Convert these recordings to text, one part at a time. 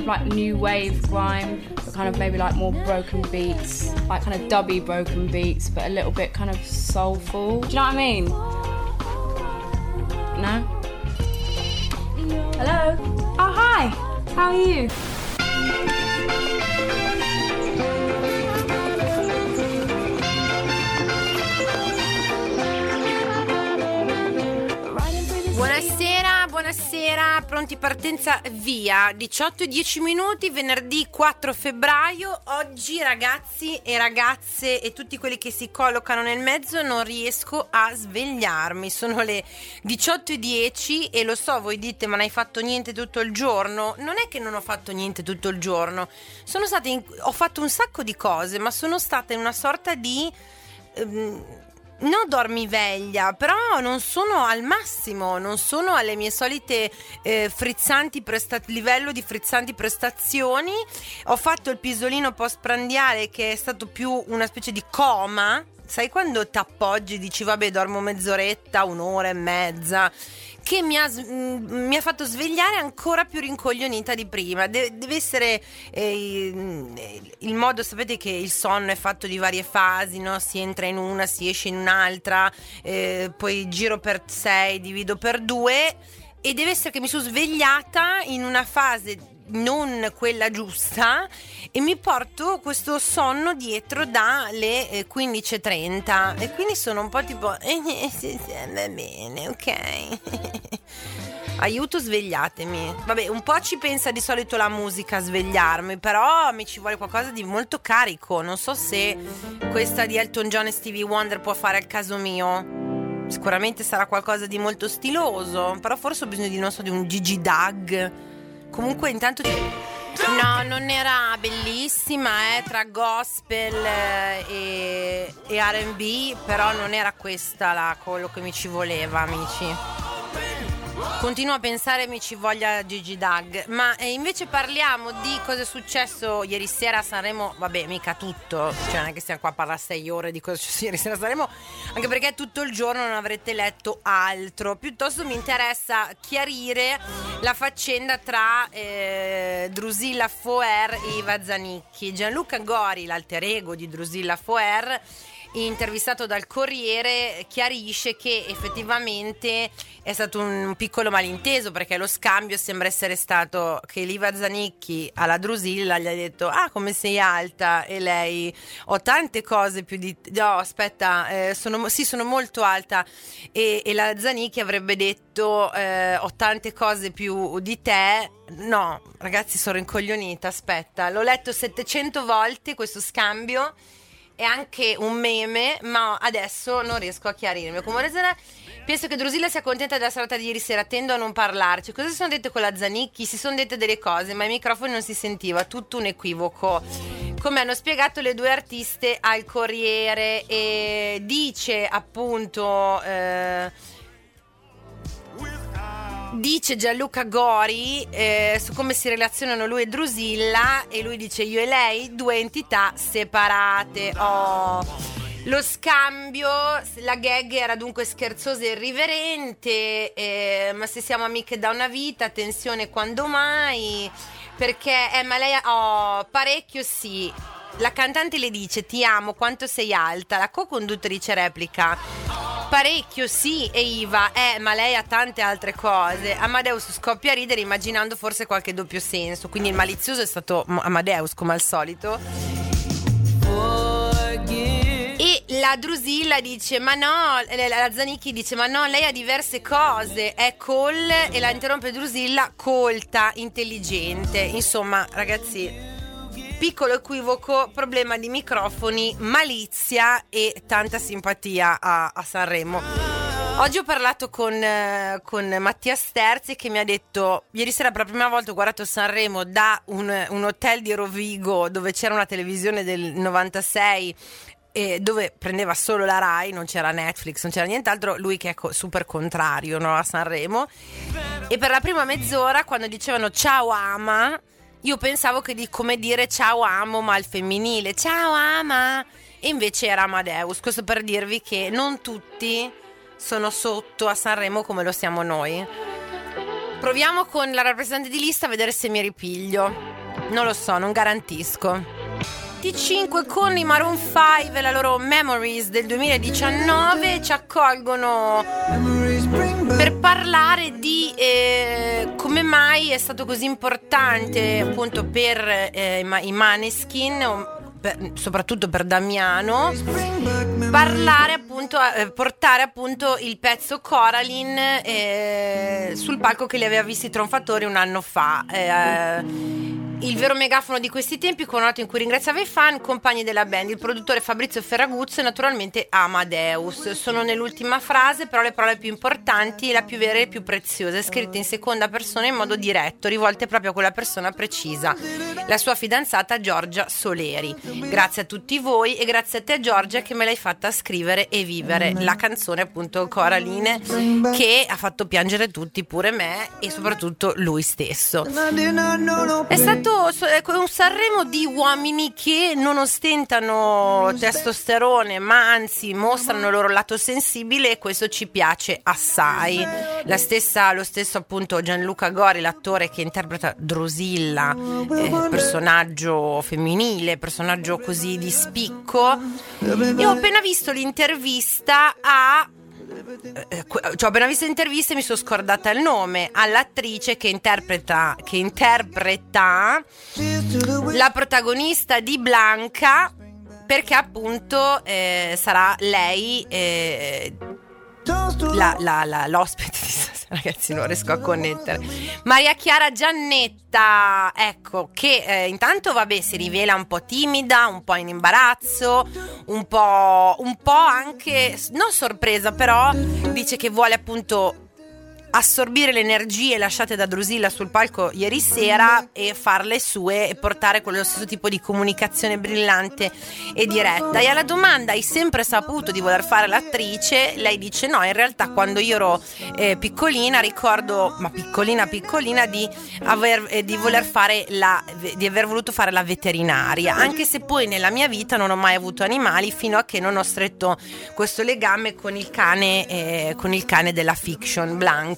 like new wave grime, but kind of maybe like more broken beats, like kind of dubby broken beats, but a little bit kind of soulful. Do you know what I mean? No? Hello? Oh, hi! How are you? Buonasera, pronti partenza via, 18:10, venerdì 4 febbraio. Oggi ragazzi e ragazze e tutti quelli che si collocano nel mezzo non riesco a svegliarmi, sono le 18:10 e lo so, voi dite ma non hai fatto niente tutto il giorno. Non è che non ho fatto niente tutto il giorno, ho fatto un sacco di cose, ma sono stata in una sorta di... no dormiveglia, però non sono al massimo, non sono alle mie solite livello di frizzanti prestazioni. Ho fatto il pisolino postprandiale che è stato più una specie di coma. Sai quando ti appoggi e dici vabbè dormo mezz'oretta, un'ora e mezza, che mi ha fatto svegliare ancora più rincoglionita di prima. Deve essere il modo, sapete che il sonno è fatto di varie fasi, no? Si entra in una, si esce in un'altra, poi giro per 6, divido per 2 e deve essere che mi sono svegliata in una fase non quella giusta e mi porto questo sonno dietro dalle 15:30 e quindi sono un po' tipo va bene, ok. Aiuto, svegliatemi. Vabbè, un po' ci pensa di solito la musica a svegliarmi, però mi ci vuole qualcosa di molto carico. Non so se questa di Elton John e Stevie Wonder può fare al caso mio. Sicuramente sarà qualcosa di molto stiloso, però forse ho bisogno di, non so, di un Gigi Dag. Comunque intanto no, non era bellissima, tra gospel e R&B, però non era questa quello che mi ci voleva, amici. Continuo a pensare mi ci voglia Gigi Dag, ma invece parliamo di cosa è successo ieri sera a Sanremo. Vabbè, mica tutto, cioè non è che stiamo qua a parlare 6 ore di cosa è successo ieri sera a Sanremo, anche perché tutto il giorno non avrete letto altro. Piuttosto mi interessa chiarire la faccenda tra Drusilla Foer e Iva Zanicchi. Gianluca Gori, l'alter ego di Drusilla Foer, intervistato dal Corriere, chiarisce che effettivamente è stato un piccolo malinteso, perché lo scambio sembra essere stato che l'Iva Zanicchi alla Drusilla gli ha detto come sei alta, e lei ho tante cose più di no aspetta sono molto alta, e la Zanicchi avrebbe detto ho tante cose più di te. No ragazzi, sono rincoglionita, aspetta, l'ho letto 700 volte questo scambio, è anche un meme, ma adesso non riesco a chiarirmi. Come penso che Drusilla sia contenta della serata di ieri sera, tendo a non parlarci. Cosa si sono dette con la Zanicchi? Si sono dette delle cose, ma ai microfoni non si sentiva, tutto un equivoco. Come hanno spiegato le due artiste al Corriere, e dice appunto... dice Gianluca Gori su come si relazionano lui e Drusilla, e lui dice io e lei due entità separate. Lo scambio, la gag era dunque scherzosa e irriverente, ma se siamo amiche da una vita, attenzione quando mai, perché ma lei parecchio sì. La cantante le dice ti amo, quanto sei alta, la co-conduttrice replica parecchio sì, e Iva ma lei ha tante altre cose. Amadeus scoppia a ridere immaginando forse qualche doppio senso, quindi il malizioso è stato Amadeus come al solito. E la Drusilla dice ma no, la Zanicchi dice ma no, lei ha diverse cose, è e la interrompe Drusilla, colta, intelligente. Insomma ragazzi, piccolo equivoco, problema di microfoni, malizia e tanta simpatia a Sanremo. Oggi ho parlato con Mattia Sterzi, che mi ha detto ieri sera per la prima volta ho guardato Sanremo da un hotel di Rovigo dove c'era una televisione del 96 dove prendeva solo la Rai, non c'era Netflix, non c'era nient'altro. Lui che è super contrario, no, a Sanremo, e per la prima mezz'ora quando dicevano ciao ama, io pensavo che di come dire ciao amo ma al femminile, ciao ama, e invece era Amadeus. Questo per dirvi che non tutti sono sotto a Sanremo come lo siamo noi. Proviamo con la rappresentante di lista a vedere se mi ripiglio. Non lo so, non garantisco. T5 con i Maroon 5 e la loro Memories del 2019 ci accolgono per parlare di come mai è stato così importante appunto per i Maneskin, soprattutto per Damiano, parlare appunto, portare appunto il pezzo Coraline sul palco che li aveva visti Tronfatori un anno fa. Il vero megafono di questi tempi, con una nota in cui ringraziava i fan, compagni della band, il produttore Fabrizio Ferraguzzo e naturalmente Amadeus. Sono nell'ultima frase, però le parole più importanti, la più vera e più preziosa, scritte in seconda persona in modo diretto, rivolte proprio a quella persona precisa, la sua fidanzata Giorgia Soleri. Grazie a tutti voi e grazie a te Giorgia che me l'hai fatta scrivere e vivere la canzone appunto Coraline, che ha fatto piangere tutti, pure me e soprattutto lui stesso. È stato un Sanremo di uomini che non ostentano testosterone, ma anzi mostrano il loro lato sensibile, e questo ci piace assai. Lo stesso appunto Gianluca Gori, l'attore che interpreta Drusilla, personaggio femminile, personaggio così di spicco. E ho appena visto l'intervista ho appena visto l'intervista e mi sono scordata il nome, all'attrice che interpreta la protagonista di Blanca, perché appunto sarà lei l'ospite di stasera. Ragazzi, non riesco a connettere. Maria Chiara Giannetta, ecco, che intanto vabbè si rivela un po' timida, un po' in imbarazzo, un po' anche non sorpresa, però dice che vuole appunto assorbire le energie lasciate da Drusilla sul palco ieri sera e farle sue e portare quello stesso tipo di comunicazione brillante e diretta. E alla domanda hai sempre saputo di voler fare l'attrice, lei dice no, in realtà quando io ero piccolina ricordo, ma piccolina di aver voluto fare la veterinaria, anche se poi nella mia vita non ho mai avuto animali fino a che non ho stretto questo legame con il cane della fiction, Blanca,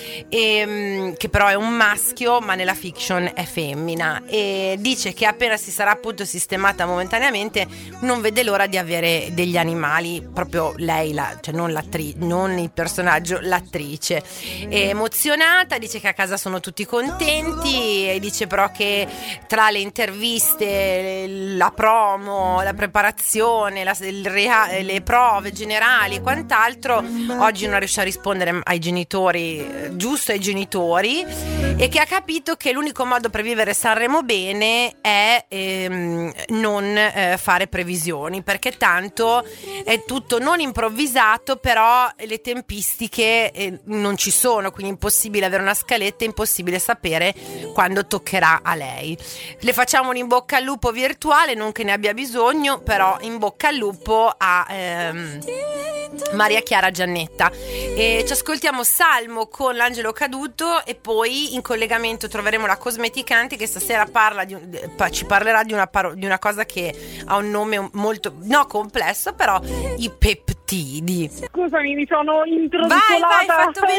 che però è un maschio ma nella fiction è femmina, e dice che appena si sarà appunto sistemata momentaneamente non vede l'ora di avere degli animali, proprio lei, cioè non il personaggio, l'attrice. È emozionata, dice che a casa sono tutti contenti e dice però che tra le interviste, la promo, la preparazione, le prove generali e quant'altro, oggi non riesce a rispondere ai genitori, giusto ai genitori, e che ha capito che l'unico modo per vivere Sanremo bene è non fare previsioni, perché tanto è tutto non improvvisato, però le tempistiche non ci sono, quindi è impossibile avere una scaletta, è impossibile sapere quando toccherà a lei. Le facciamo un in bocca al lupo virtuale, non che ne abbia bisogno, però in bocca al lupo a Maria Chiara Giannetta. E ci ascoltiamo Salmo con l'angelo caduto e poi in collegamento troveremo la cosmeticante che stasera ci parlerà di una cosa che ha un nome molto complesso, però i peptidi. Scusami, mi sono introdotta. Vai,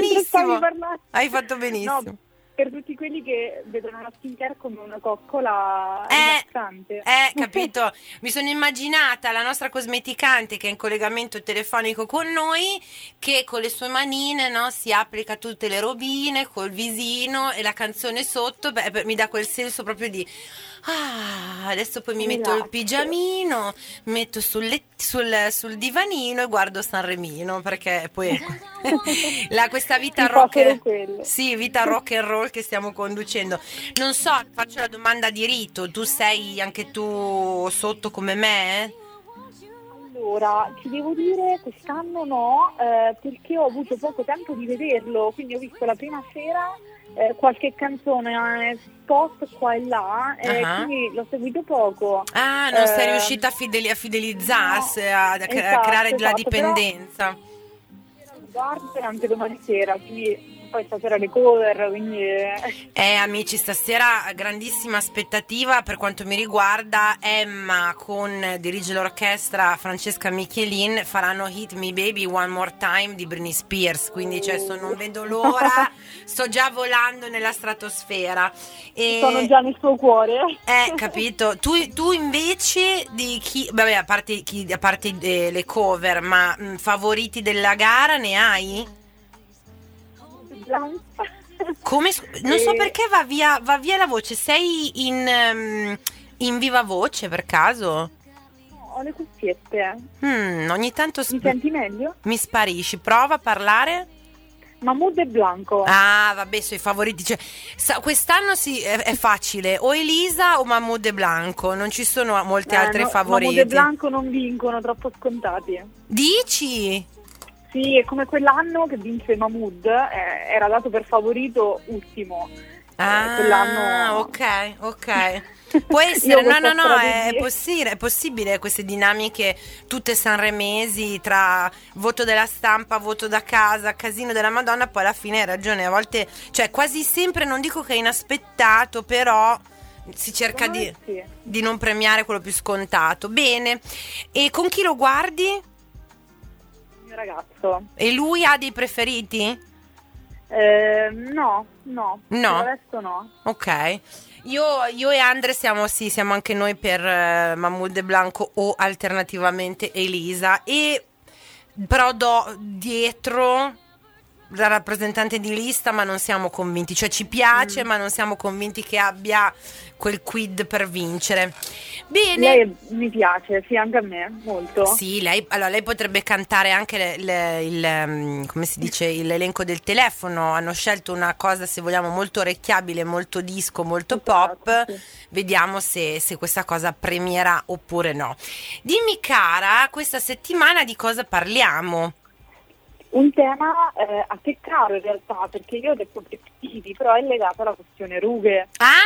hai fatto benissimo. No, per tutti quelli che vedono la skincare come una coccola rilassante. Capito? Mi sono immaginata la nostra cosmeticante che è in collegamento telefonico con noi, che con le sue manine, no, si applica tutte le robine col visino e la canzone sotto, mi dà quel senso proprio di adesso poi mi metto il pigiamino, metto sul divanino e guardo Sanremino, perché poi questa vita vita rock and roll che stiamo conducendo. Non so, faccio la domanda di rito, tu sei anche tu sotto come me? Allora, ti devo dire quest'anno no, perché ho avuto poco tempo di vederlo, quindi ho visto la prima sera qualche canzone spot qua e là, quindi l'ho seguito poco. Non sei riuscita a fidelizzarsi, a creare la dipendenza. Guardo anche domani sera, quindi poi stasera le cover, quindi... Amici, stasera grandissima aspettativa per quanto mi riguarda. Emma dirige l'orchestra, Francesca Michelin faranno Hit Me Baby One More Time di Britney Spears, quindi non vedo l'ora, sto già volando nella stratosfera. Sono già nel suo cuore. Capito. Tu invece di chi, vabbè, a parte le cover, ma favoriti della gara ne hai? Come? Non so perché va via la voce. Sei in viva voce per caso? Ho le cuffiette. Ogni tanto Mi senti meglio? mi sparisci. Prova a parlare. Mahmood e Blanco. Ah, vabbè, sono i favoriti. Cioè, quest'anno è facile. O Elisa o Mahmood e Blanco. Non ci sono molti altri favoriti. Mahmood e Blanco non vincono, troppo scontati. Dici? Sì, è come quell'anno che vinse Mahmood, era dato per favorito ultimo. Quell'anno... ok. Può essere, no, è possibile queste dinamiche tutte sanremesi tra voto della stampa, voto da casa, casino della Madonna, poi alla fine hai ragione, a volte, cioè quasi sempre, non dico che è inaspettato, però si cerca di non premiare quello più scontato. Bene, e con chi lo guardi? Il mio ragazzo. E lui ha dei preferiti? No. Adesso no. Ok. Io e Andre siamo anche noi per Mahmood e Blanco o alternativamente Elisa, e però do dietro la rappresentante di lista, ma non siamo convinti, cioè ci piace ma non siamo convinti che abbia quel quid per vincere. Bene. Lei mi piace, sì, anche a me, molto. Sì, lei potrebbe cantare anche come si dice, l'elenco del telefono. Hanno scelto una cosa, se vogliamo, molto orecchiabile, molto disco, molto pop. Sì. Vediamo se questa cosa premierà oppure no. Dimmi, cara, questa settimana di cosa parliamo? Un tema a te caro in realtà, perché io ho detto peptidi, però è legato alla questione rughe.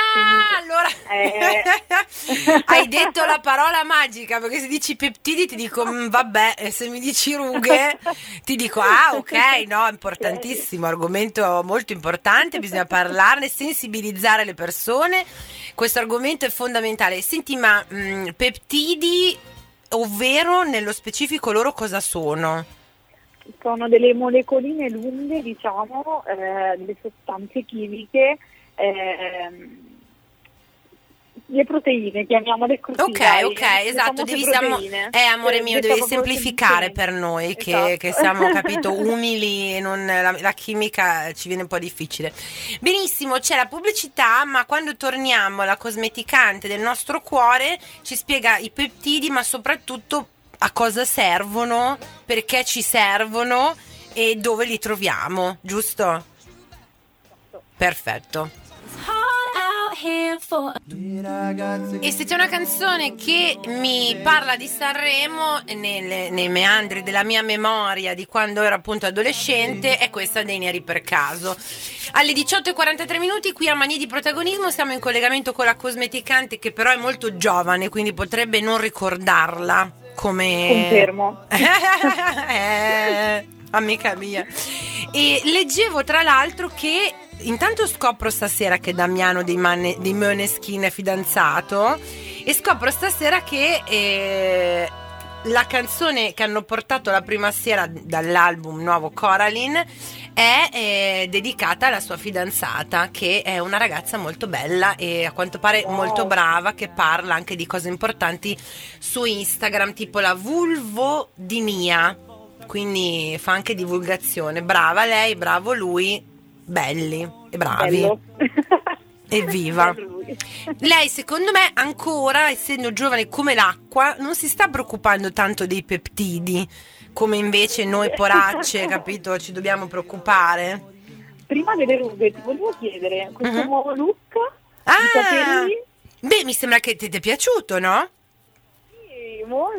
Allora hai detto la parola magica, perché se dici peptidi ti dico vabbè, e se mi dici rughe ti dico ok, no, importantissimo, argomento molto importante, bisogna parlarne, sensibilizzare le persone, questo argomento è fondamentale. Senti, ma peptidi, ovvero nello specifico loro cosa sono? Sono delle molecoline lunghe, diciamo, delle sostanze chimiche, le proteine, chiamiamole così. Ok, esatto, amore mio, devi semplificare per noi che siamo, capito, umili e non, la chimica ci viene un po' difficile. Benissimo, c'è la pubblicità, ma quando torniamo la cosmeticante del nostro cuore ci spiega i peptidi, ma soprattutto a cosa servono, perché ci servono e dove li troviamo, giusto? Perfetto. E se c'è una canzone che mi parla di Sanremo nei meandri della mia memoria di quando ero appunto adolescente, è questa dei Neri per caso. Alle 18:43 qui a Manie di Protagonismo siamo in collegamento con la cosmeticante, che però è molto giovane, quindi potrebbe non ricordarla come... Confermo. Amica mia. E leggevo tra l'altro che intanto scopro stasera che Damiano dei Måneskin è fidanzato, e scopro stasera che la canzone che hanno portato la prima sera dall'album nuovo Coraline è dedicata alla sua fidanzata, che è una ragazza molto bella e a quanto pare molto brava, che parla anche di cose importanti su Instagram, tipo la vulvodinia, quindi fa anche divulgazione. Brava lei, bravo lui, belli e bravi. Bello. Evviva. Lei, secondo me, ancora essendo giovane come l'acqua, non si sta preoccupando tanto dei peptidi, come invece noi poracce, capito, ci dobbiamo preoccupare. Prima delle rughe ti volevo chiedere questo nuovo look di capelli. Beh, mi sembra che ti è piaciuto, no? Sì, molto.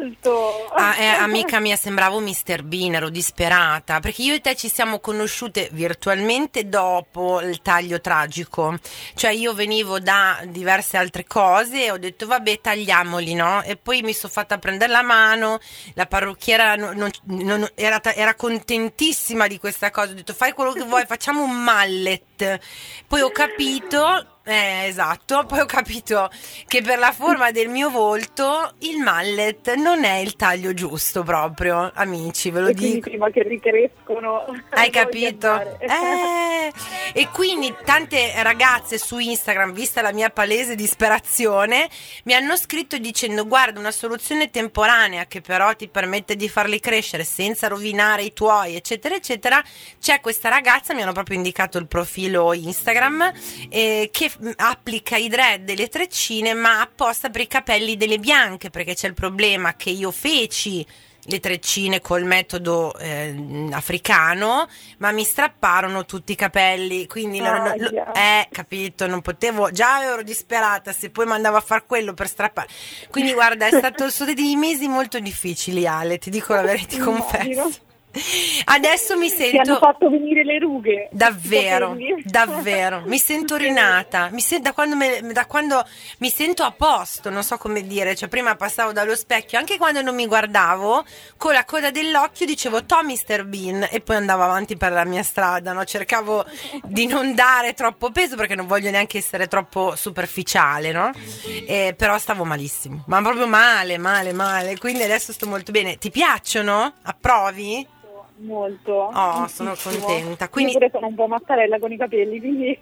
molto. Amica mia, sembravo Mr. Bean, ero disperata, perché io e te ci siamo conosciute virtualmente dopo il taglio tragico, cioè io venivo da diverse altre cose e ho detto vabbè, tagliamoli, no? E poi mi sono fatta prendere la mano, la parrucchiera era contentissima di questa cosa, ho detto fai quello che vuoi, facciamo un mallet. Poi ho capito, esatto, poi ho capito che per la forma del mio volto il mallet non è il taglio giusto proprio, amici, ve lo E quindi dico. prima che ricrescono. Hai voglio capito? andare. E quindi tante ragazze su Instagram, vista la mia palese disperazione, mi hanno scritto dicendo guarda, una soluzione temporanea che però ti permette di farli crescere senza rovinare i tuoi, eccetera eccetera. C'è questa ragazza, mi hanno proprio indicato il profilo Instagram, che applica i dread e le treccine ma apposta per i capelli delle bianche, perché c'è il problema che io feci le treccine col metodo africano, ma mi strapparono tutti i capelli, quindi capito, non potevo, già ero disperata, se poi mandavo a far quello per strappare, quindi guarda, sono stati dei mesi molto difficili, Ale, ti dico la verità, ti confesso. Adesso mi sento. Ti hanno fatto venire le rughe. Davvero, davvero. Mi sento rinata. Da quando mi sento a posto, non so come dire. Cioè, prima passavo dallo specchio, anche quando non mi guardavo, con la coda dell'occhio dicevo "To Mr. Bean" e poi andavo avanti per la mia strada, no? Cercavo di non dare troppo peso perché non voglio neanche essere troppo superficiale, no? Però stavo malissimo, ma proprio male. Quindi adesso sto molto bene. Ti piacciono? Approvi? Molto. Oh, sono contenta. Quindi io pure sono un po' mattarella con i capelli, quindi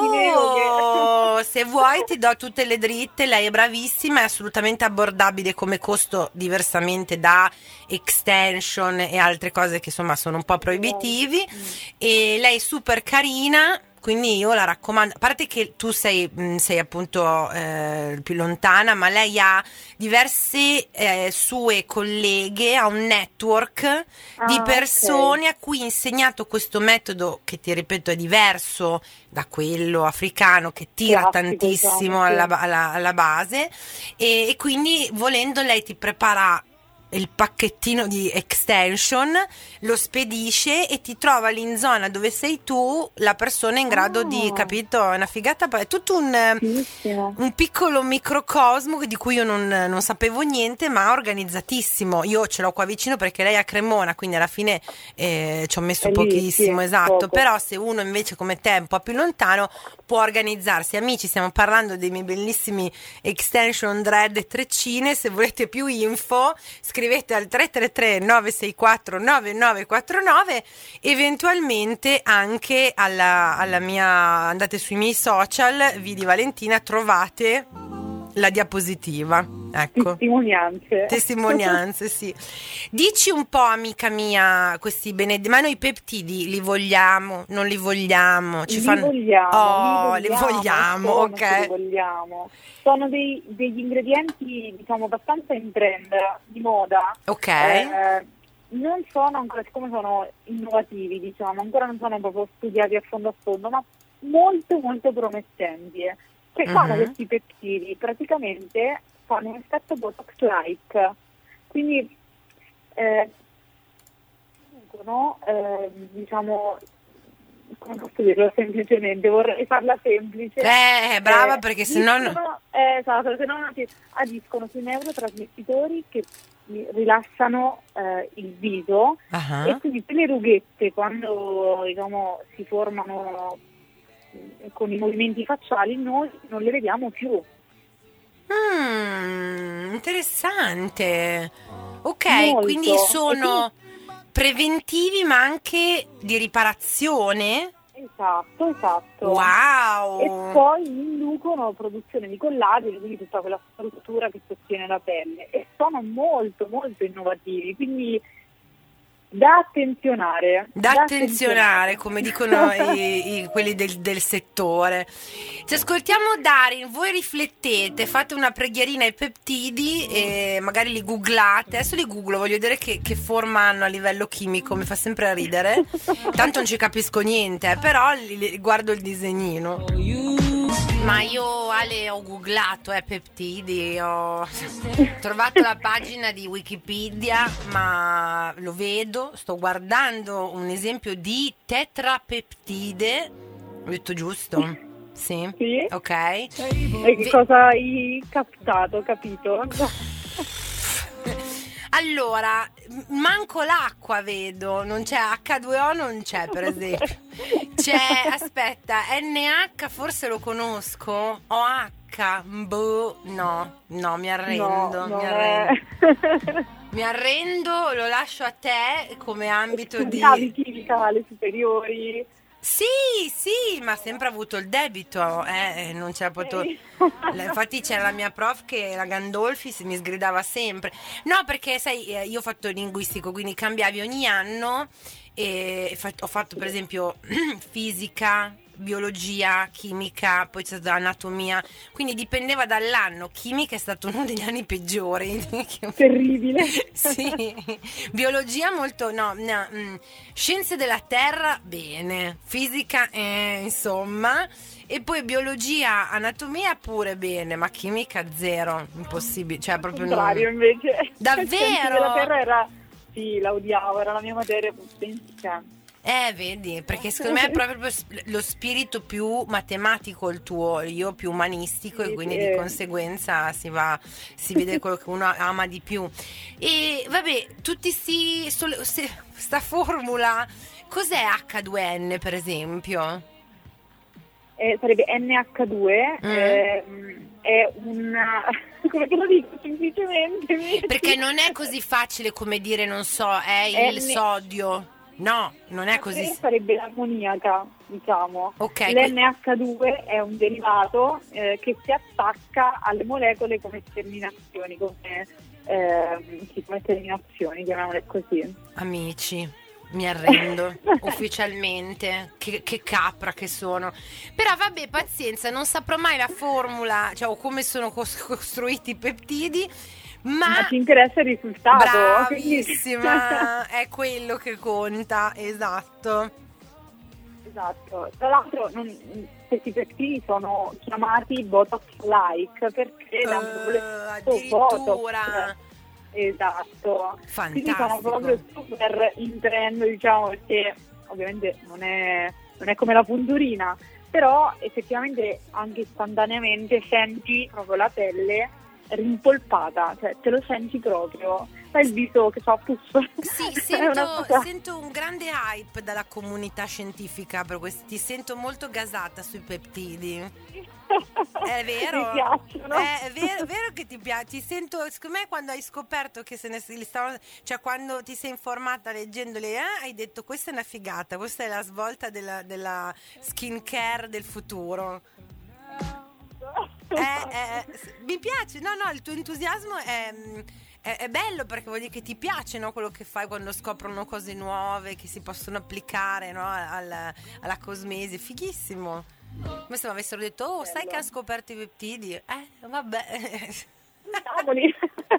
se vuoi ti do tutte le dritte, lei è bravissima, è assolutamente abbordabile come costo, diversamente da extension e altre cose che insomma sono un po' proibitivi, e lei è super carina. Quindi io la raccomando, a parte che tu sei appunto più lontana, ma lei ha diverse sue colleghe, ha un network di persone a cui ha insegnato questo metodo che, ti ripeto, è diverso da quello africano che tira tantissimo alla base, e quindi volendo lei ti prepara il pacchettino di extension, lo spedisce e ti trova lì in zona dove sei tu la persona in grado di, capito? È una figata, è tutto un piccolo microcosmo di cui io non sapevo niente, ma organizzatissimo. Io ce l'ho qua vicino perché lei è a Cremona, quindi alla fine ci ho messo pochissimo, esatto. Poco. Però se uno invece come te è un po' più lontano può organizzarsi. Amici, stiamo parlando dei miei bellissimi extension dread e treccine. Se volete più info scrivete al 333 964 9949, eventualmente anche alla mia, andate sui miei social, Vidi Valentina, trovate la diapositiva, ecco. Testimonianze, sì. Dici un po', amica mia, questi ma noi i peptidi li vogliamo, non li vogliamo? Li vogliamo, ok. Li vogliamo. Sono degli ingredienti, diciamo, abbastanza in trend, di moda. Ok. Non sono ancora, siccome sono innovativi, diciamo, ancora non sono proprio studiati a fondo, ma molto molto promettenti. Che fanno questi peptidi? Praticamente fanno un effetto Botox-like, quindi diciamo, come posso dirlo semplicemente, vorrei farla semplice. Brava, perché se no esatto, se no agiscono sui neurotrasmettitori che rilassano il viso, e quindi le rughette, quando diciamo si formano con i movimenti facciali, noi non le vediamo più. Interessante. Ok, molto. Quindi sono preventivi ma anche di riparazione. Esatto. Wow. E poi inducono produzione di collagene, quindi tutta quella struttura che sostiene la pelle, e sono molto molto innovativi, quindi da attenzionare, come dicono quelli del settore. Ci ascoltiamo Darin, voi riflettete, fate una preghierina ai peptidi e magari li googlate. Adesso li googlo, voglio vedere che forma hanno a livello chimico, mi fa sempre ridere, tanto non ci capisco niente, però guardo il disegnino. Ma io, Ale, ho googlato peptidi, ho trovato la pagina di Wikipedia, ma lo vedo, sto guardando un esempio di tetrapeptide. Ho detto giusto? Sì? Sì. Ok. E che cosa hai capito? Allora, manco l'acqua vedo, non c'è H2O, non c'è per esempio. C'è, aspetta, NH forse lo conosco, OH, boh, no, mi arrendo, No, mi non arrendo. è... Mi arrendo, lo lascio a te come ambito di... Studiavi chimica alle superiori. Sì, ma ha sempre avuto il debito, non c'era potuto... Infatti c'era la mia prof che la Gandolfi mi sgridava sempre. No, perché sai, io ho fatto il linguistico, quindi cambiavi ogni anno e ho fatto per esempio fisica, biologia, chimica, poi c'è stata anatomia, quindi dipendeva dall'anno. Chimica è stato uno degli anni peggiori. Terribile. Sì, biologia molto, scienze della terra bene, fisica insomma, e poi biologia, anatomia pure bene, ma chimica zero, impossibile, cioè proprio Contrario invece. Davvero? La terra era, sì, la odiavo, era la mia materia preferita. Vedi, perché secondo me è proprio lo spirito più matematico il tuo, io più umanistico, e quindi di conseguenza si vede quello che uno ama di più. E vabbè, tutti sta formula, cos'è H2N per esempio? Sarebbe NH2, è una... come te lo dico semplicemente? Perché non è così facile come dire, non so, è il sodio. No, non è così. Sarebbe l'ammoniaca, diciamo. Okay, L'NH2 è un derivato che si attacca alle molecole come terminazioni, come terminazioni, chiamiamole così. Amici, mi arrendo ufficialmente, che capra che sono. Però vabbè, pazienza, non saprò mai la formula, cioè o come sono costruiti i peptidi. Ma ti interessa il risultato? Bravissima, è quello che conta, esatto. Tra l'altro questi peptidi sono chiamati Botox-like perché addirittura esatto. Fantastico. Quindi sono proprio super in trend, diciamo, perché ovviamente non è come la punturina, però effettivamente anche istantaneamente senti proprio la pelle rimpolpata, cioè te lo senti proprio, sai il viso che fa puff. Sì, sento un grande hype dalla comunità scientifica per questi, ti sento molto gasata sui peptidi. È vero? Mi piacciono. È vero che ti piace, ti sento, secondo me quando hai scoperto che se ne stavano, cioè quando ti sei informata leggendole, hai detto questa è una figata, questa è la svolta della skincare del futuro. Mi piace, no, il tuo entusiasmo è bello perché vuol dire che ti piace, no, quello che fai quando scoprono cose nuove che si possono applicare, no, alla cosmesi, fighissimo. Come se mi avessero detto, sai che hanno scoperto i peptidi? Vabbè. Cavoli.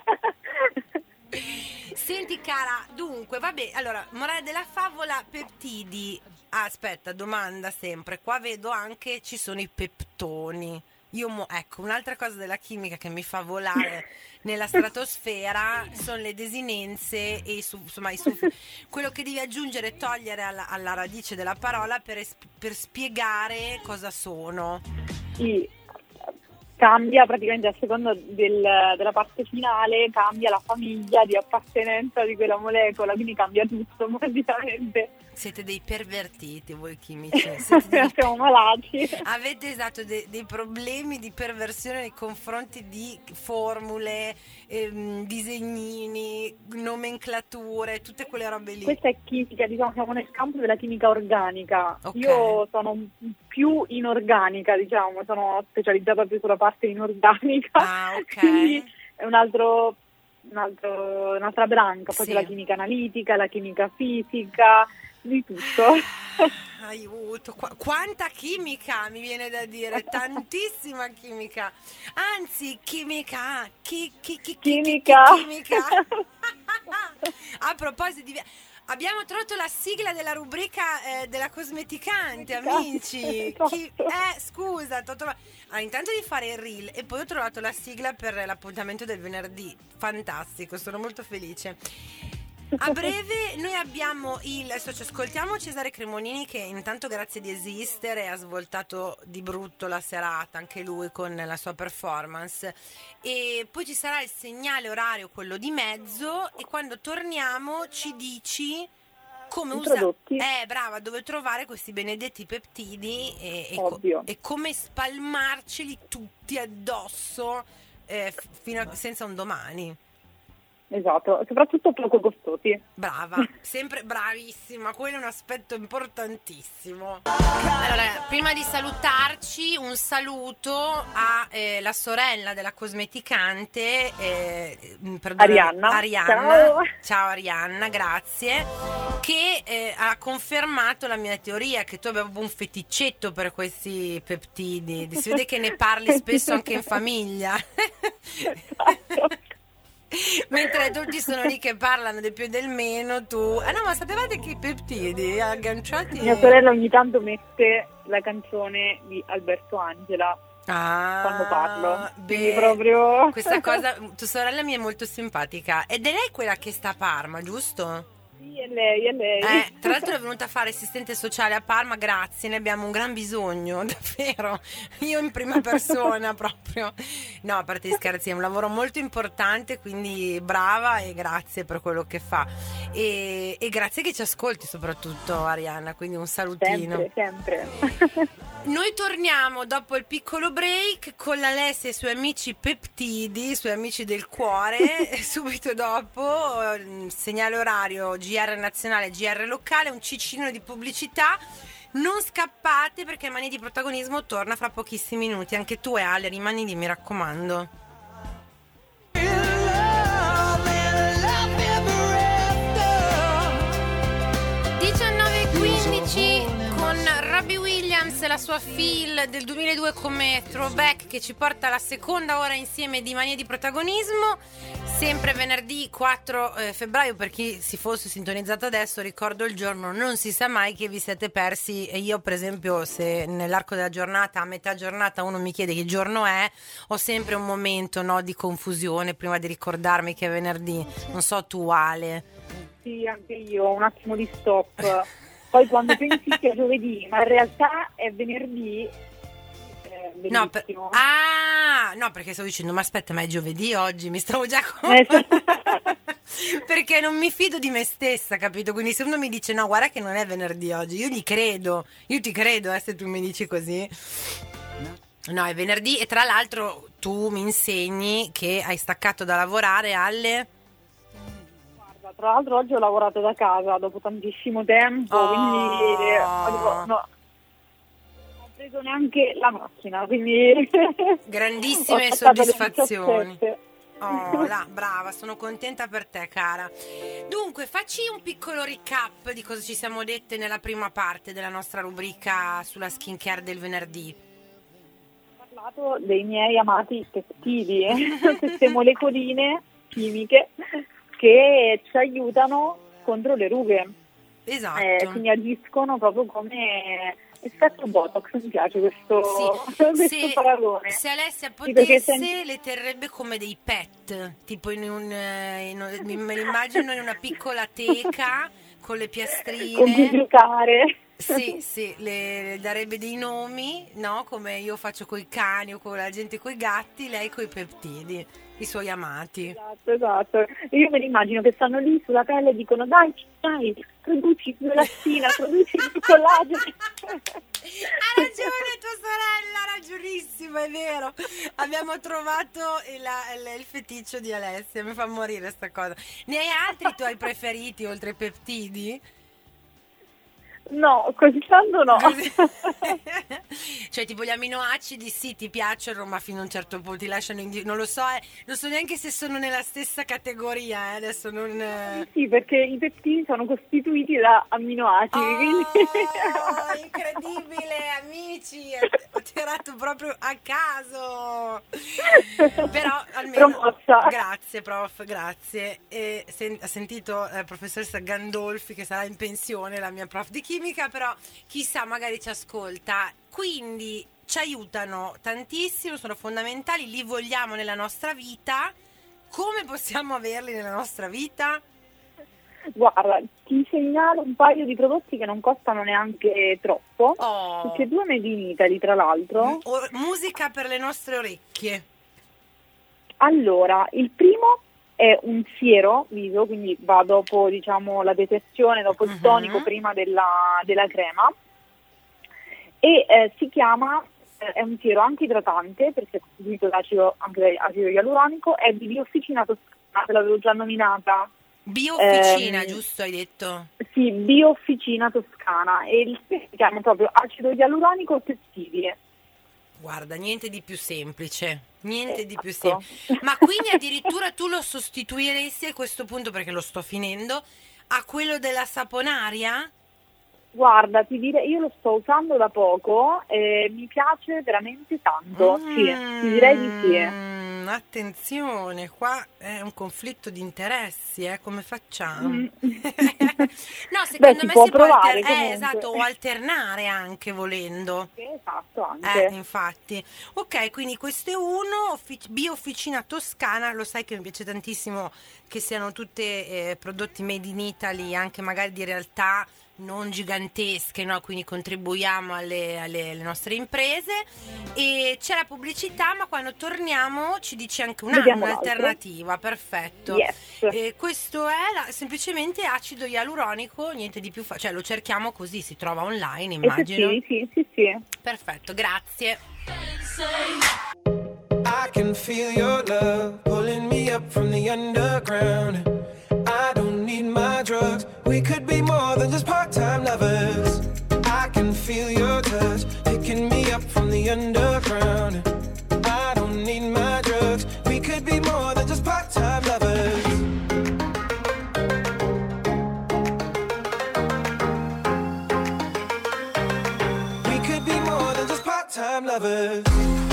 Senti cara, dunque, vabbè, allora, morale della favola, peptidi. Aspetta, domanda sempre, qua vedo anche ci sono i peptoni. Ecco, un'altra cosa della chimica che mi fa volare nella stratosfera sono le desinenze e quello che devi aggiungere e togliere alla radice della parola per spiegare cosa sono. Sì, cambia praticamente a seconda della parte finale, cambia la famiglia di appartenenza di quella molecola, quindi cambia tutto praticamente. Siete dei pervertiti voi chimici. Siamo malati. Avete esatto dei problemi di perversione nei confronti di formule, disegnini, nomenclature, tutte quelle robe lì. Questa è chimica, diciamo, siamo nel campo della chimica organica. Okay. Io sono più inorganica, diciamo, sono specializzata più sulla parte inorganica. Ok. Quindi è un'altra branca, poi Sì. c'è la chimica analitica, la chimica fisica, di tutto. Aiuto, quanta chimica mi viene da dire, tantissima chimica, anzi chimica. A proposito di Abbiamo trovato la sigla della rubrica della cosmeticante, amici. Scusa, allora, intanto di fare il reel e poi ho trovato la sigla per l'appuntamento del venerdì. Fantastico, sono molto felice. A breve noi abbiamo adesso ci ascoltiamo Cesare Cremonini, che intanto grazie di esistere ha svoltato di brutto la serata anche lui con la sua performance, e poi ci sarà il segnale orario, quello di mezzo, e quando torniamo ci dici come usare, brava, dove trovare questi benedetti peptidi e come spalmarceli tutti addosso senza un domani. Esatto, soprattutto poco costosi. Brava, sempre bravissima, quello è un aspetto importantissimo. Allora, prima di salutarci, un saluto a la sorella della cosmeticante, Arianna. Ciao Arianna, grazie, che ha confermato la mia teoria che tu abbia un feticcetto per questi peptidi. Si vede che ne parli spesso anche in famiglia. Esatto. Mentre tutti sono lì che parlano del più e del meno, tu... no, ma sapevate che i peptidi agganciati... Mia sorella ogni tanto mette la canzone di Alberto Angela quando parlo. Quindi proprio... Questa cosa... Tua sorella mi è molto simpatica. Ed è lei quella che sta a Parma, giusto? Sì, è lei. Tra l'altro è venuta a fare assistente sociale a Parma, grazie, ne abbiamo un gran bisogno, davvero, io in prima persona proprio. No, a parte gli scherzi, è un lavoro molto importante, quindi brava e grazie per quello che fa. E grazie che ci ascolti soprattutto, Arianna, quindi un salutino. Sempre. Noi torniamo dopo il piccolo break con l'Alessia e i suoi amici peptidi, i suoi amici del cuore, e subito dopo segnale orario GR nazionale, GR locale, un cicino di pubblicità. Non scappate perché Mani di Protagonismo torna fra pochissimi minuti. Anche tu e Ale, rimani lì, mi raccomando. 19:15 con Robbie Williams e la sua Feel del 2002 come throwback, che ci porta alla seconda ora insieme di Manie di Protagonismo, sempre venerdì 4 febbraio. Per chi si fosse sintonizzato adesso, ricordo il giorno, non si sa mai che vi siete persi, e io per esempio, se nell'arco della giornata, a metà giornata, uno mi chiede che giorno è, ho sempre un momento, no, di confusione prima di ricordarmi che è venerdì. Non so tu, Ale. Sì, anche io, un attimo di stop. Poi quando pensi che è giovedì, ma in realtà è venerdì, no, no, perché stavo dicendo, ma aspetta, ma è giovedì oggi? Mi stavo già perché non mi fido di me stessa, capito? Quindi se uno mi dice no, guarda che non è venerdì oggi, io gli credo, io ti credo, se tu mi dici così. No, è venerdì, e tra l'altro tu mi insegni che hai staccato da lavorare alle... Tra l'altro oggi ho lavorato da casa dopo tantissimo tempo, quindi no, non ho preso neanche la macchina, quindi grandissime soddisfazioni. Brava, sono contenta per te, cara. Dunque, facci un piccolo recap di cosa ci siamo dette nella prima parte della nostra rubrica sulla skincare del venerdì. Ho parlato dei miei amati peptidi, queste molecoline chimiche che ci aiutano contro le rughe. Esatto. Quindi agiscono proprio come effetto Botox. Mi piace questo paragone. Se Alessia potesse, le terrebbe come dei pet, tipo me lo immagino in una piccola teca con le piastrine. Con cui giocare. Sì, le darebbe dei nomi, no? Come io faccio coi cani o con la gente coi gatti, lei coi peptidi, i suoi amati. Esatto. Io me li immagino che stanno lì sulla pelle e dicono dai, produci l'elastina, produci il collagene. Ha ragione tua sorella, ragionissima, è vero. Abbiamo trovato il feticcio di Alessia, mi fa morire sta cosa. Ne hai altri tuoi preferiti oltre ai peptidi? No, così tanto no. Cioè tipo gli aminoacidi sì, ti piacciono, ma fino a un certo punto ti lasciano non lo so, non so neanche se sono nella stessa categoria, adesso non... Sì, perché i peptidi sono costituiti da amminoacidi, quindi... incredibile, amici, ho tirato proprio a caso. Però almeno promossa. grazie prof, grazie. E ha sentito la professoressa Gandolfi, che sarà in pensione, la mia prof di chimica, però chissà, magari ci ascolta. Quindi ci aiutano tantissimo, sono fondamentali, li vogliamo nella nostra vita. Come possiamo averli nella nostra vita? Guarda, ti segnalo un paio di prodotti che non costano neanche troppo, tutti e due made in Italy, tra l'altro. Musica per le nostre orecchie. Allora, il primo è un siero viso, quindi va dopo, diciamo, la detersione, dopo il tonico, prima della crema, e si chiama, è un siero anti-idratante perché è costituito da anche acido ialuronico, è di Biofficina Toscana, te l'avevo già nominata. Biofficina, giusto, hai detto? Sì, Biofficina Toscana, e il si chiama proprio acido ialuronico tessibile. Guarda, niente di più semplice, niente di più semplice. Ma quindi addirittura tu lo sostituiresti a questo punto, perché lo sto finendo, a quello della saponaria? Guarda, ti direi, io lo sto usando da poco e mi piace veramente tanto, sì, ti direi di sì. Attenzione, qua è un conflitto di interessi, come facciamo? No, secondo me si può si può provare, esatto, o alternare anche volendo. Esatto, anche. Infatti. Ok, quindi questo è uno, Biofficina Toscana, lo sai che mi piace tantissimo che siano tutte prodotti made in Italy, anche magari di realtà non gigantesche, no? Quindi contribuiamo alle nostre imprese. E c'è la pubblicità, ma quando torniamo ci dici anche un'alternativa. Perfetto. Yes. Questo è semplicemente acido ialuronico, niente di più, cioè lo cerchiamo così, si trova online, immagino. Sì. Perfetto, grazie. I can feel your love pulling me up from the underground. I don't need my drugs. We could be more than just part-time lovers. I can feel your touch picking me up from the underground. I don't need my drugs. We could be more than just part-time lovers. We could be more than just part-time lovers.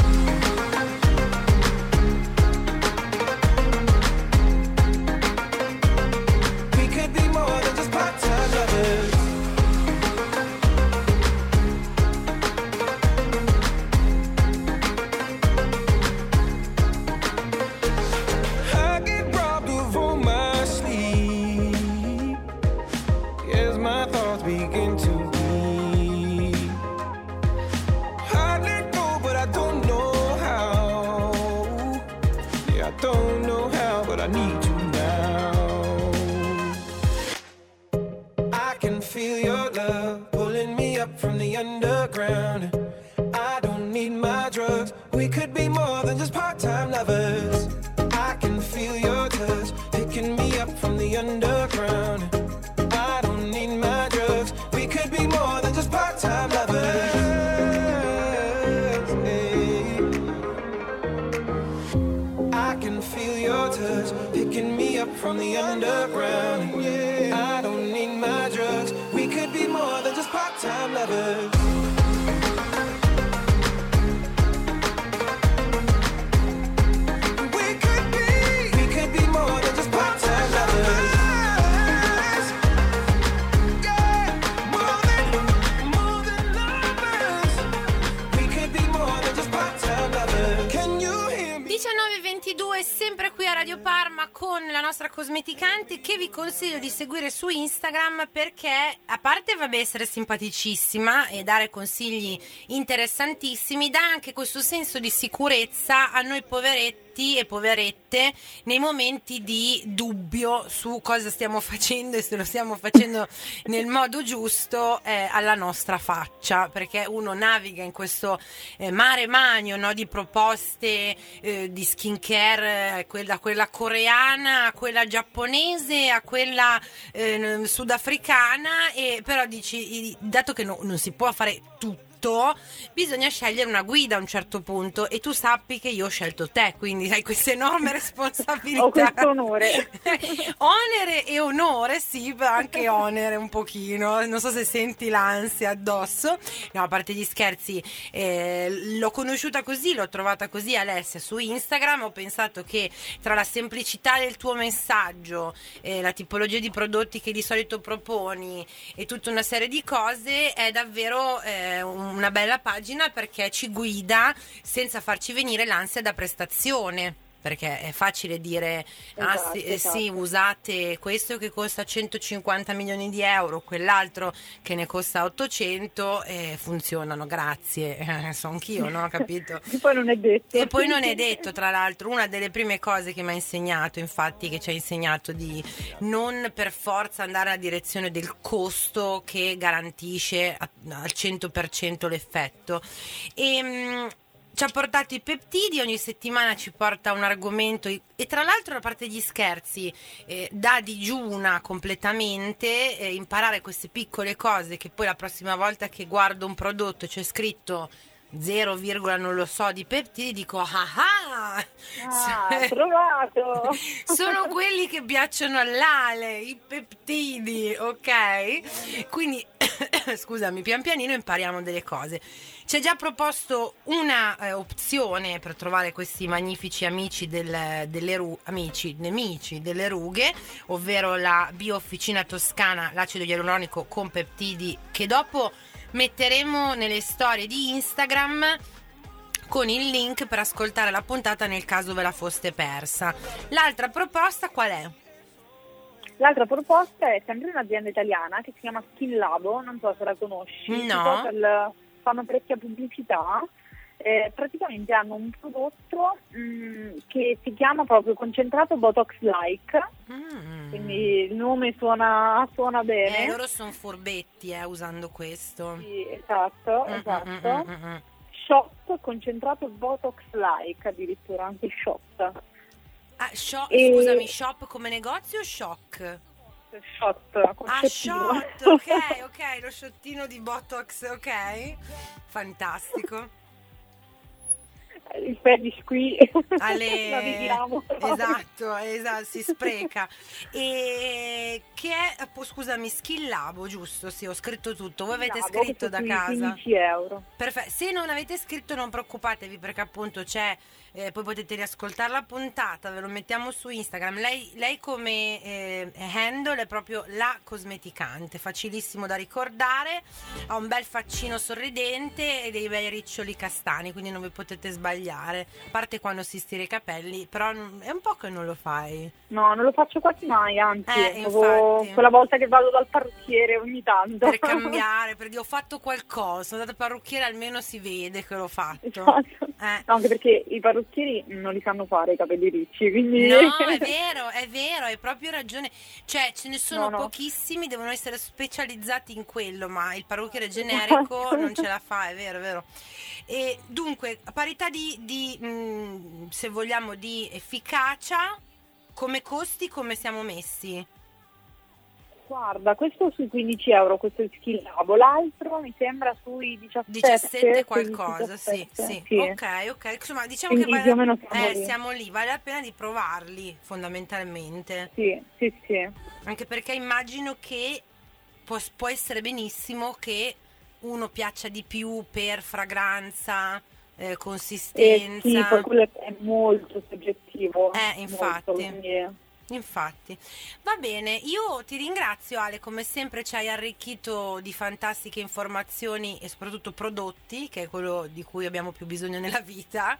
From the underground, I don't need my drugs. We could be more than just part-time lovers. We could be more than just part-time lovers. Yeah, more than lovers. We could be more than just part-time lovers. Can you hear me? 19:22, sempre qui a Radio Parma con la nostra cosmeticante, che vi consiglio di seguire su Instagram, perché a parte essere simpaticissima e dare consigli interessantissimi, dà anche questo senso di sicurezza a noi poveretti e poverette nei momenti di dubbio su cosa stiamo facendo e se lo stiamo facendo nel modo giusto alla nostra faccia, perché uno naviga in questo mare magno, no, di proposte di skincare, da quella coreana a quella giapponese a quella sudafricana, e però dici, dato che non si può fare tutto, tutto, bisogna scegliere una guida a un certo punto, e tu sappi che io ho scelto te, quindi hai questa enorme responsabilità. Ho questo onore. Onere e onore, sì, però anche onere un pochino, non so se senti l'ansia addosso. No, a parte gli scherzi, l'ho conosciuta così, l'ho trovata così Alessia su Instagram, ho pensato che tra la semplicità del tuo messaggio, la tipologia di prodotti che di solito proponi e tutta una serie di cose, è davvero una bella pagina, perché ci guida senza farci venire l'ansia da prestazione, perché è facile dire Esatto. sì, usate questo che costa 150 milioni di euro, quell'altro che ne costa 800, e funzionano, grazie, so anch'io, no? Capito? E poi non è detto. E poi non è detto, tra l'altro, una delle prime cose che mi ha insegnato, infatti, che ci ha insegnato di non per forza andare nella direzione del costo che garantisce al 100% l'effetto. Ci ha portato i peptidi, ogni settimana ci porta un argomento, e tra l'altro, a parte gli scherzi, da digiuna completamente, imparare queste piccole cose, che poi la prossima volta che guardo un prodotto e c'è scritto 0, non lo so di peptidi, dico Trovato! sono quelli che piacciono all'Ale, i peptidi, ok? Quindi scusami, pian pianino impariamo delle cose. Ci ha già proposto una opzione per trovare questi magnifici amici nemici delle rughe, ovvero la Bio-Officina Toscana, l'acido ialuronico con peptidi, che dopo metteremo nelle storie di Instagram con il link per ascoltare la puntata nel caso ve la foste persa. L'altra proposta qual è? L'altra proposta è sempre un'azienda italiana che si chiama Skin Labo, non so se la conosci. No. Sui social fanno parecchia pubblicità. Praticamente hanno un prodotto che si chiama proprio concentrato Botox Like, quindi il nome suona bene. Loro sono furbetti usando questo. Sì, esatto. Shot concentrato Botox Like, addirittura anche shot. Scusami, shop come negozio o shock? Shot, con sciottino. Shot, ok, lo sciottino di Botox, ok, fantastico. Il fetish qui la vediamo. Esatto, si spreca. E che è, scusami, Skin Labo, giusto? Sì, ho scritto tutto. Voi avete scritto da casa? 15 euro. Perfetto. Se non avete scritto non preoccupatevi, perché appunto c'è, poi potete riascoltare la puntata, ve lo mettiamo su Instagram. Lei come handle è proprio la cosmeticante, facilissimo da ricordare, ha un bel faccino sorridente e dei bei riccioli castani, quindi non vi potete sbagliare, a parte quando si stira i capelli, però è un po' che non lo fai. No, non lo faccio quasi mai, anzi, infatti. quella volta che vado dal parrucchiere ogni tanto. Per cambiare, per dire ho fatto qualcosa, sono andata al parrucchiere, almeno si vede che l'ho fatto. Esatto. No, anche perché i parrucchieri non li sanno fare i capelli ricci, quindi... No, è vero, hai proprio ragione. Cioè, ce ne sono pochissimi, devono essere specializzati in quello, ma il parrucchiere generico non ce la fa, è vero. E dunque, a parità di se vogliamo, di efficacia, come costi, come siamo messi? Guarda, questo sui 15 euro, questo è Skin Labo, l'altro mi sembra sui 17 qualcosa, 17, sì. Ok, insomma, diciamo quindi che più o meno siamo lì, vale la pena di provarli, fondamentalmente. Sì. Anche perché immagino che può essere benissimo che uno piaccia di più per fragranza, consistenza. Sì, poi quello è molto soggettivo. Infatti, va bene, io ti ringrazio Ale, come sempre ci hai arricchito di fantastiche informazioni e soprattutto prodotti, che è quello di cui abbiamo più bisogno nella vita,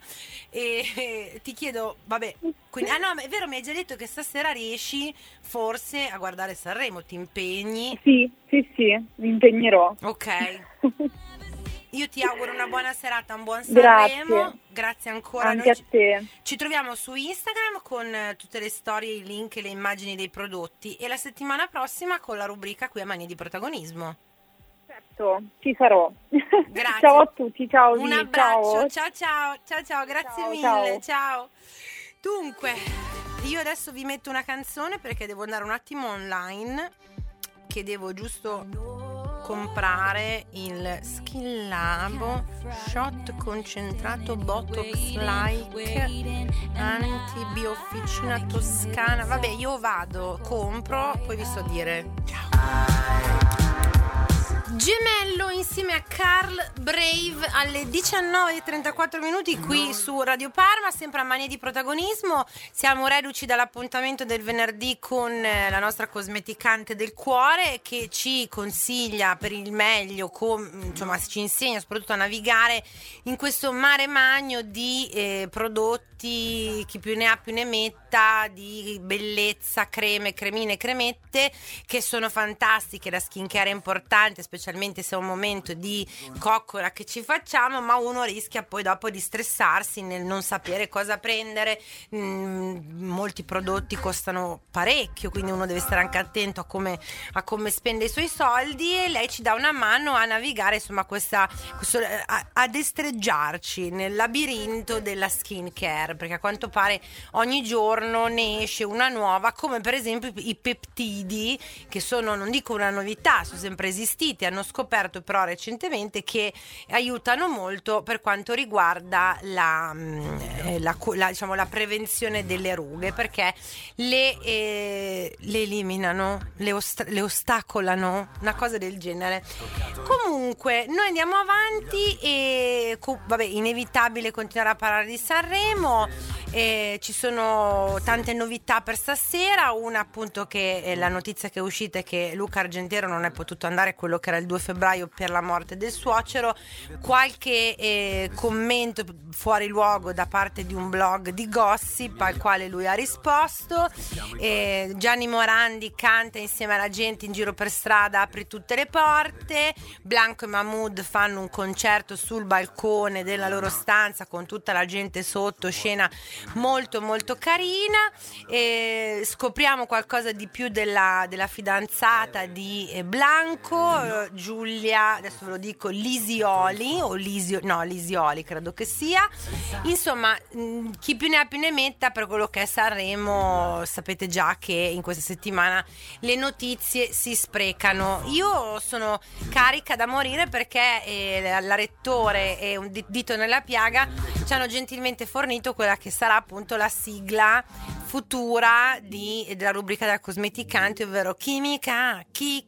e ti chiedo, quindi, no, è vero, mi hai già detto che stasera riesci forse a guardare Sanremo, ti impegni? Sì, mi impegnerò. Ok. Io ti auguro una buona serata, un buon Sanremo. Grazie ancora. Anche a te. Ci troviamo su Instagram con tutte le storie, i link e le immagini dei prodotti, e la settimana prossima con la rubrica qui a Mani di Protagonismo. Certo, ci sarò. Grazie. Ciao a tutti, ciao. Un abbraccio, ciao, grazie mille, ciao. Dunque, io adesso vi metto una canzone perché devo andare un attimo online, che devo giusto... comprare il Skin Labo Shot Concentrato Botox Like Antibiofficina Toscana. Vabbè, io vado, compro, poi vi so dire ciao. Gemello insieme a Carl Brave alle 19:34 qui su Radio Parma, sempre a Manie di Protagonismo. Siamo reduci dall'appuntamento del venerdì con la nostra cosmeticante del cuore, che ci consiglia per il meglio, insomma ci insegna soprattutto a navigare in questo mare magno di prodotti, chi più ne ha più ne metta, di bellezza, creme, cremine, cremette, che sono fantastiche. La skincare è importante, specialmente se è un momento di coccola che ci facciamo, ma uno rischia poi dopo di stressarsi nel non sapere cosa prendere. Molti prodotti costano parecchio, quindi uno deve stare anche attento a come spende i suoi soldi, e lei ci dà una mano a navigare, insomma, a destreggiarci nel labirinto della skincare, perché a quanto pare ogni giorno ne esce una nuova, come per esempio i peptidi, che sono, non dico una novità, sono sempre esistiti, hanno scoperto però recentemente che aiutano molto per quanto riguarda la prevenzione delle rughe, perché le eliminano, le ostacolano, una cosa del genere. Comunque noi andiamo avanti e vabbè, inevitabile continuare a parlare di Sanremo. Ci sono tante novità per stasera. Una, appunto, che è la notizia che è uscita, è che Luca Argentero non è potuto andare, quello che era il 2 febbraio per la morte del suocero. Qualche commento fuori luogo da parte di un blog di gossip al quale lui ha risposto. Gianni Morandi canta insieme alla gente in giro per strada, apri tutte le porte. Blanco e Mahmood fanno un concerto sul balcone della loro stanza con tutta la gente sotto, scena molto molto carina. Scopriamo qualcosa di più della fidanzata di Blanco, Giulia, adesso ve lo dico, Lisioli Lisioli credo che sia. Insomma, chi più ne ha più ne metta. Per quello che è Sanremo, sapete già che in questa settimana le notizie si sprecano. Io sono carica da morire perché la Rettore e un dito nella piaga ci hanno gentilmente fornito quella che sarà appunto la sigla futura della rubrica della cosmeticante, ovvero chimica,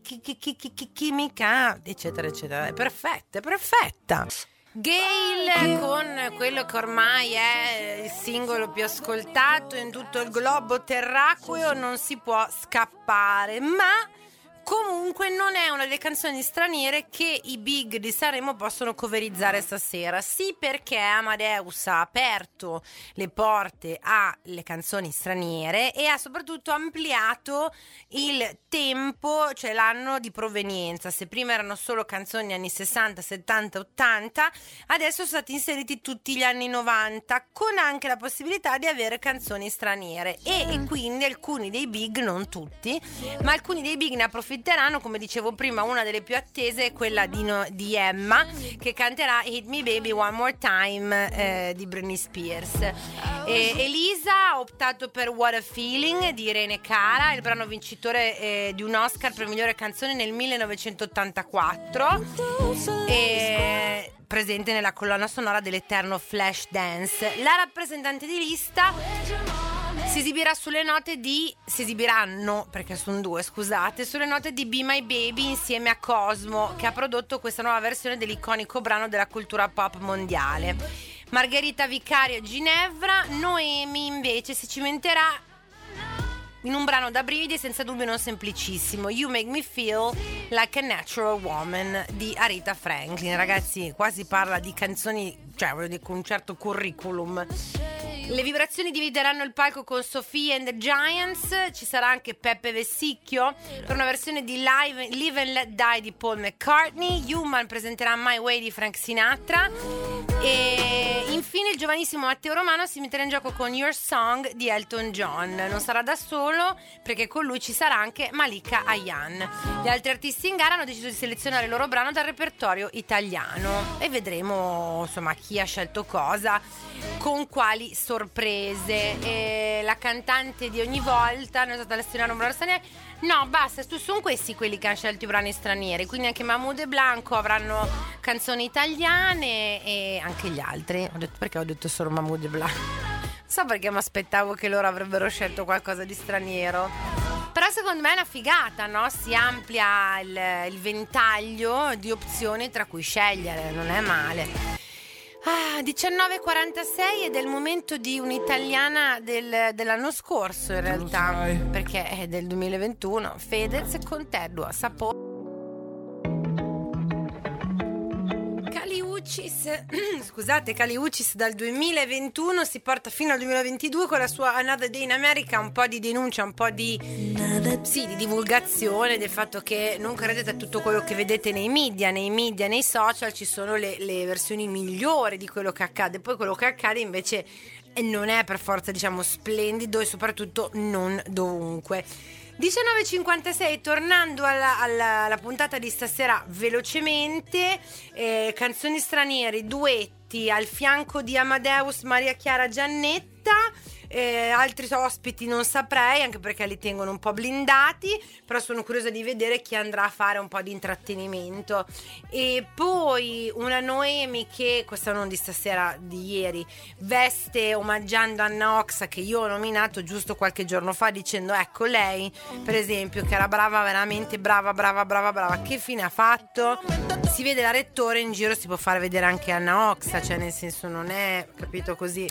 chimica, eccetera eccetera. È perfetta. Gayle con quello che ormai è il singolo più ascoltato in tutto il globo terracqueo, non si può scappare, ma comunque non è una delle canzoni straniere che i big di Sanremo possono coverizzare stasera. Sì, perché Amadeus ha aperto le porte alle canzoni straniere e ha soprattutto ampliato il tempo, cioè l'anno di provenienza. Se prima erano solo canzoni anni 60, 70, 80, adesso sono stati inseriti tutti gli anni 90, con anche la possibilità di avere canzoni straniere, e quindi alcuni dei big, non tutti, ma alcuni dei big ne approfitteranno. Come dicevo prima, una delle più attese è quella di Emma, che canterà Hit Me Baby One More Time di Britney Spears. Elisa ha optato per What a Feeling di Irene Cara, il brano vincitore di un Oscar per migliore canzone nel 1984, presente nella colonna sonora dell'eterno Flashdance. La rappresentante di lista si esibiranno, perché sono due, scusate, sulle note di Be My Baby insieme a Cosmo, che ha prodotto questa nuova versione dell'iconico brano della cultura pop mondiale. Margherita Vicario a Ginevra. Noemi invece si cimenterà in un brano da brividi, senza dubbio non semplicissimo, You Make Me Feel Like a Natural Woman di Aretha Franklin. Ragazzi, qua si parla di canzoni, cioè voglio dire, con un certo curriculum. Le vibrazioni divideranno il palco con Sophie and the Giants. Ci sarà anche Peppe Vessicchio per una versione di Live and Let Die di Paul McCartney. Human presenterà My Way di Frank Sinatra. E infine il giovanissimo Matteo Romano si metterà in gioco con Your Song di Elton John. Non sarà da solo, perché con lui ci sarà anche Malika Ayan. Gli altri artisti in gara hanno deciso di selezionare il loro brano dal repertorio italiano e vedremo insomma chi ha scelto cosa, con quali sorprese. E la cantante di ogni volta non è stata selezionare un brano straniero. No, basta, sono questi quelli che hanno scelto i brani stranieri, quindi anche Mahmood e Blanco avranno canzoni italiane e anche gli altri. Perché ho detto solo Mahmood e Blanco? Non so perché mi aspettavo che loro avrebbero scelto qualcosa di straniero. Però secondo me è una figata, no? Si amplia il ventaglio di opzioni tra cui scegliere, non è male. 19:46 ed è il momento di un'italiana dell'anno scorso in realtà, perché è del 2021. Fedez con te, Dua Sapore. Kali Uchis dal 2021 si porta fino al 2022 con la sua Another Day in America, un po' di denuncia, un po' di divulgazione del fatto che non credete a tutto quello che vedete nei media, nei social ci sono le versioni migliori di quello che accade, poi quello che accade invece non è per forza diciamo splendido e soprattutto non dovunque. 19:56, tornando alla puntata di stasera velocemente, canzoni straniere, duetti al fianco di Amadeus, Maria Chiara, Giannetta. Altri ospiti non saprei, anche perché li tengono un po' blindati, però sono curiosa di vedere chi andrà a fare un po' di intrattenimento. E poi una Noemi che, questa non di stasera, di ieri, veste omaggiando Anna Oxa, che io ho nominato giusto qualche giorno fa dicendo ecco lei per esempio che era brava, veramente brava, che fine ha fatto? Si vede la Rettore in giro, si può fare vedere anche Anna Oxa, cioè nel senso non è capito così.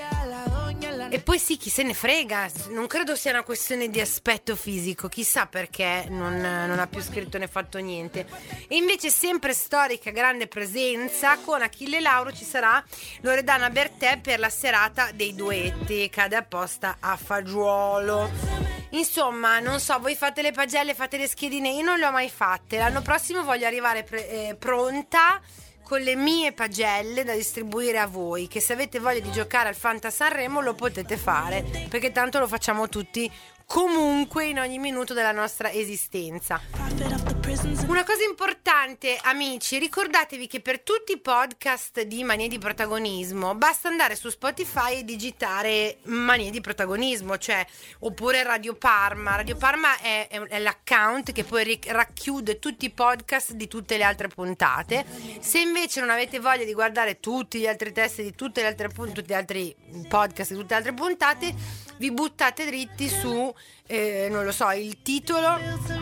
E poi sì, chi se ne frega, non credo sia una questione di aspetto fisico, chissà perché non ha più scritto né fatto niente. E invece sempre storica grande presenza con Achille Lauro ci sarà Loredana Bertè per la serata dei duetti, cade apposta a fagiolo. Insomma, non so, voi fate le pagelle, fate le schedine, io non le ho mai fatte. L'anno prossimo voglio arrivare pronta con le mie pagelle da distribuire a voi, che se avete voglia di giocare al Fanta Sanremo lo potete fare, perché tanto lo facciamo tutti comunque in ogni minuto della nostra esistenza. Una cosa importante, amici, ricordatevi che per tutti i podcast di Manie di Protagonismo basta andare su Spotify e digitare Manie di Protagonismo, cioè oppure Radio Parma. Radio Parma è l'account che poi racchiude tutti i podcast di tutte le altre puntate. Se invece non avete voglia di guardare tutti gli altri test di tutti gli altri podcast di tutte le altre puntate, vi buttate dritti su non lo so, il titolo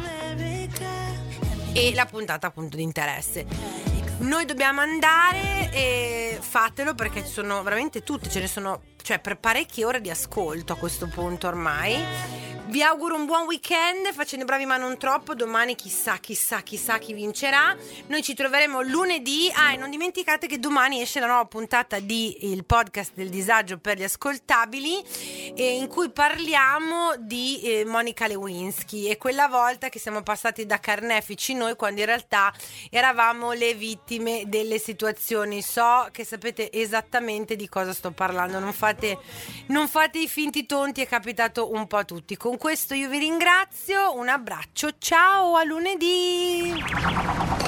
e la puntata appunto di interesse. Noi dobbiamo andare e fatelo, perché ci sono veramente tutte, ce ne sono, cioè per parecchie ore di ascolto a questo punto ormai. Vi auguro un buon weekend, facendo bravi ma non troppo. Domani chissà chi vincerà. Noi ci troveremo lunedì. E non dimenticate che domani esce la nuova puntata di il podcast del disagio per gli ascoltabili, in cui parliamo di Monica Lewinsky, e quella volta che siamo passati da carnefici noi, quando in realtà eravamo le vittime delle situazioni. So che sapete esattamente di cosa sto parlando, non fate i finti tonti, è capitato un po' a tutti. Con questo io vi ringrazio, un abbraccio, ciao, a lunedì.